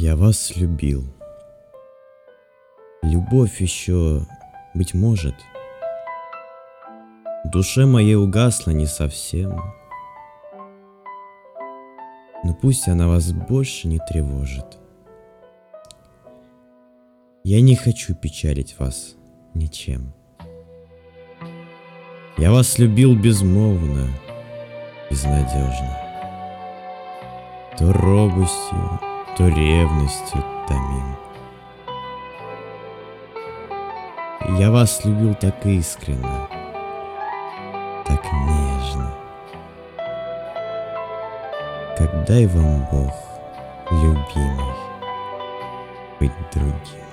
Я вас любил. Любовь еще, быть может, в душе моей угасла не совсем, но пусть она вас больше не тревожит. Я не хочу печалить вас ничем. Я вас любил безмолвно, безнадежно, то робостью, то ревностью томим. Я вас любил так искренно, так нежно, как дай вам Бог, любимый, быть другим.